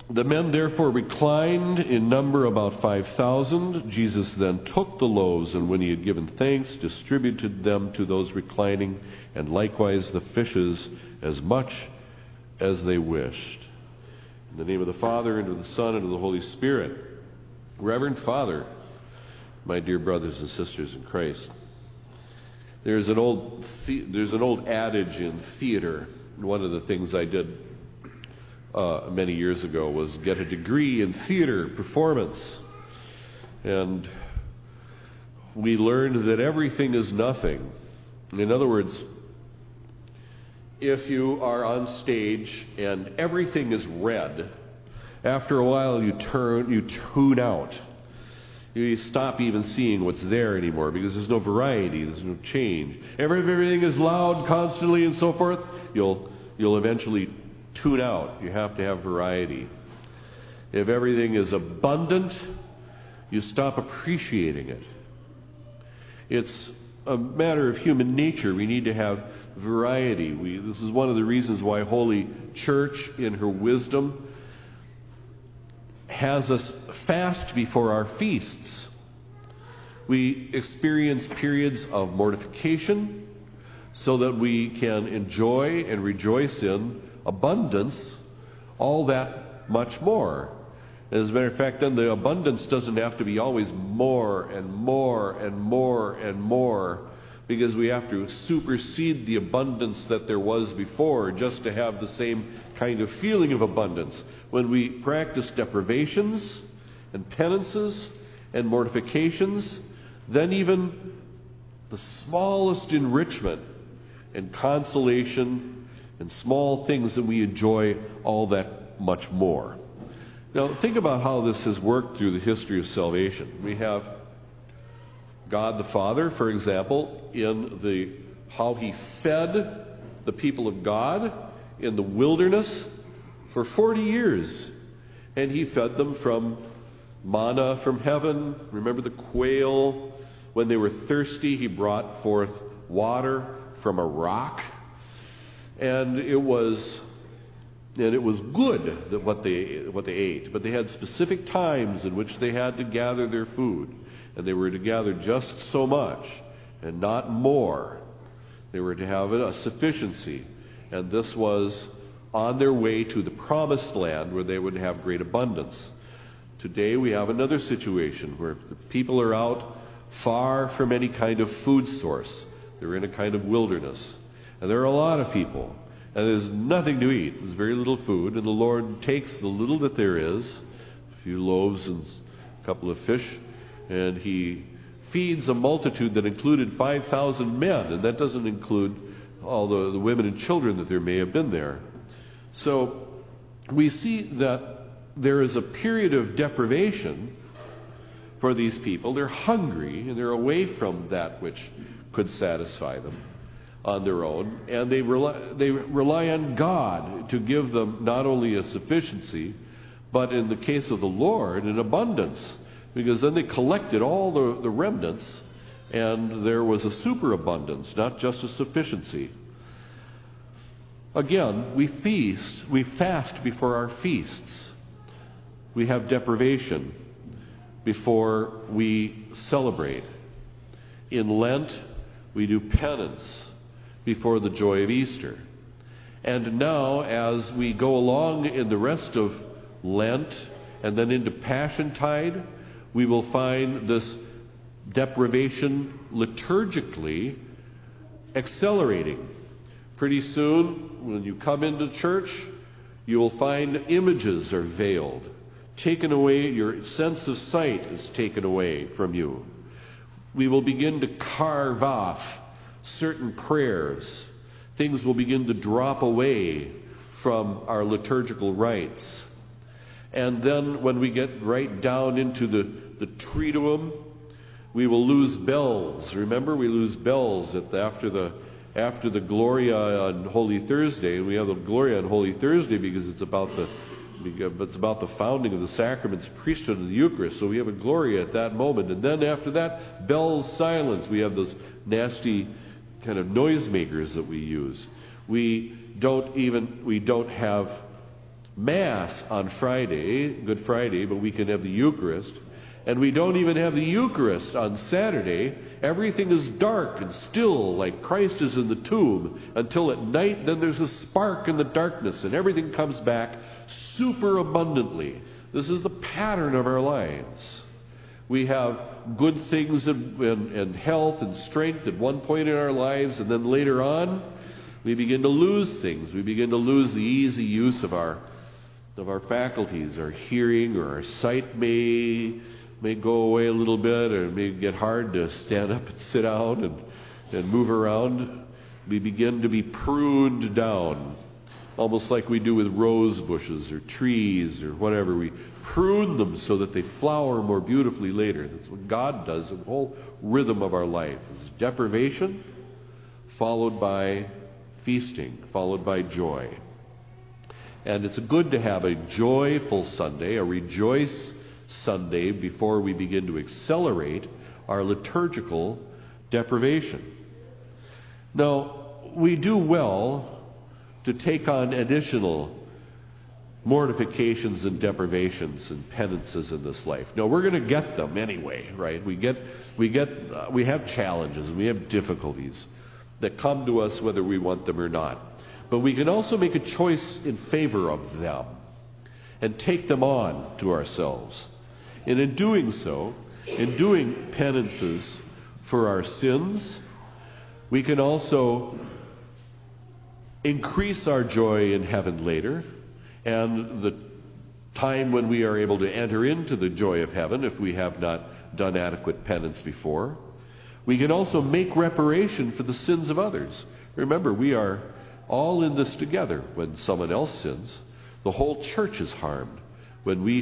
The men therefore reclined, in number about 5,000. Jesus then took the loaves, and when he had given thanks, distributed them to those reclining, and likewise the fishes, as much as they wished. In the name of the Father, and of the Son, and of the Holy Spirit. Reverend Father, my dear brothers and sisters in Christ, there's an old adage in theater. One of the things I did many years ago was get a degree in theater performance. And we learned that everything is nothing. In other words, if you are on stage and everything is red, after a while you tune out. You stop even seeing what's there anymore because there's no variety, there's no change. If everything is loud constantly and so forth, you'll eventually tune out. You have to have variety. If everything is abundant, you stop appreciating it. It's a matter of human nature. We need to have variety. This is one of the reasons why Holy Church, in her wisdom, has us fast before our feasts. We experience periods of mortification so that we can enjoy and rejoice in abundance all that much more. As a matter of fact, then the abundance doesn't have to be always more and more and more and more, because we have to supersede the abundance that there was before just to have the same kind of feeling of abundance. When we practice deprivations and penances and mortifications, then even the smallest enrichment and consolation and small things that we enjoy all that much more. Now, think about how this has worked through the history of salvation. We have God the Father, for example, in how he fed the people of God in the wilderness for 40 years. And he fed them from manna from heaven. Remember the quail? When they were thirsty, he brought forth water from a rock. And it was good that what they ate. But they had specific times in which they had to gather their food. And they were to gather just so much and not more. They were to have a sufficiency. And this was on their way to the promised land where they would have great abundance. Today we have another situation where the people are out far from any kind of food source. They're in a kind of wilderness. And there are a lot of people. And there's nothing to eat. There's very little food. And the Lord takes the little that there is, a few loaves and a couple of fish, and he feeds a multitude that included 5,000 men. And that doesn't include all the women and children that there may have been there. So we see that there is a period of deprivation for these people. They're hungry and they're away from that which could satisfy them on their own, and they rely on God to give them not only a sufficiency, but in the case of the Lord, an abundance, because then they collected all the remnants, and there was a superabundance, not just a sufficiency. Again, we fast before our feasts. We have deprivation before we celebrate. In Lent, we do penance before the joy of Easter. And now, as we go along in the rest of Lent and then into Passiontide, we will find this deprivation liturgically accelerating. Pretty soon, when you come into church, you will find images are veiled. Taken away, your sense of sight is taken away from you. We will begin to carve off certain prayers. Things will begin to drop away from our liturgical rites. And then when we get right down into the Triduum, we will lose bells. Remember, we lose bells after the Gloria on Holy Thursday. And we have the Gloria on Holy Thursday because it's about the founding of the sacraments, priesthood, and the Eucharist. So we have a Gloria at that moment. And then after that, bells silence. We have those nasty kind of noisemakers that we use. We don't have Mass on Friday, Good Friday, but we can have the Eucharist. And we don't even have the Eucharist on Saturday. Everything is dark and still, like Christ is in the tomb, until at night, then there's a spark in the darkness, and everything comes back super abundantly. This is the pattern of our lives. We have good things and health and strength at one point in our lives, and then later on, we begin to lose things. We begin to lose the easy use of our faculties. Our hearing or our sight may go away a little bit, or it may get hard to stand up and sit down and move around. We begin to be pruned down, almost like we do with rose bushes or trees or whatever. We prune them so that they flower more beautifully later. That's what God does in the whole rhythm of our life. It's deprivation followed by feasting, followed by joy. And it's good to have a joyful Sunday, a rejoice Sunday, before we begin to accelerate our liturgical deprivation. Now, we do well to take on additional mortifications and deprivations and penances in this life. No, we're going to get them anyway, right? We have challenges and we have difficulties that come to us whether we want them or not. But we can also make a choice in favor of them and take them on to ourselves. And in doing so, in doing penances for our sins, we can also increase our joy in heaven later, and the time when we are able to enter into the joy of heaven if we have not done adequate penance before. We can also make reparation for the sins of others. Remember, we are all in this together. When someone else sins, the whole church is harmed. When we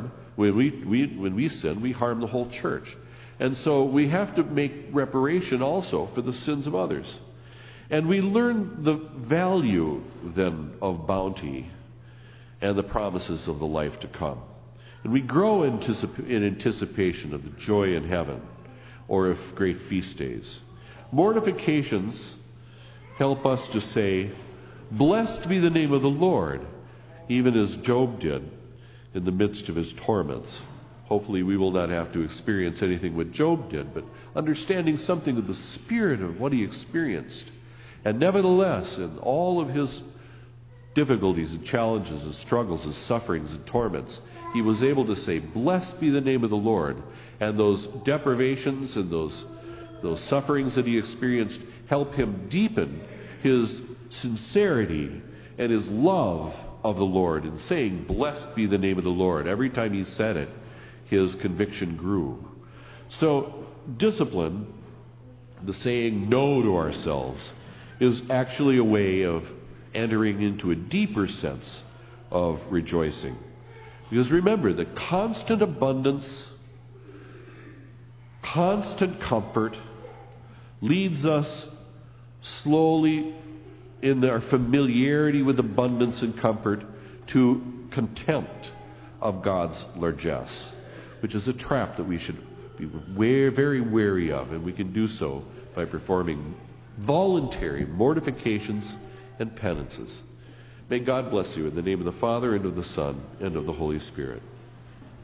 sin, we harm the whole church. And so we have to make reparation also for the sins of others. And we learn the value then of bounty and the promises of the life to come. And we grow in anticipation of the joy in heaven or of great feast days. Mortifications help us to say, "Blessed be the name of the Lord," even as Job did in the midst of his torments. Hopefully we will not have to experience anything what Job did, but understanding something of the spirit of what he experienced. And nevertheless, in all of his difficulties and challenges and struggles and sufferings and torments, he was able to say, "Blessed be the name of the Lord." And those deprivations and those sufferings that he experienced help him deepen his sincerity and his love of the Lord in saying, "Blessed be the name of the Lord." Every time he said it, his conviction grew. So discipline, the saying no to ourselves, is actually a way of entering into a deeper sense of rejoicing. Because remember, the constant abundance, constant comfort leads us slowly in our familiarity with abundance and comfort to contempt of God's largesse, which is a trap that we should be very wary of, and we can do so by performing voluntary mortifications and penances. May God bless you in the name of the Father, and of the Son, and of the Holy Spirit.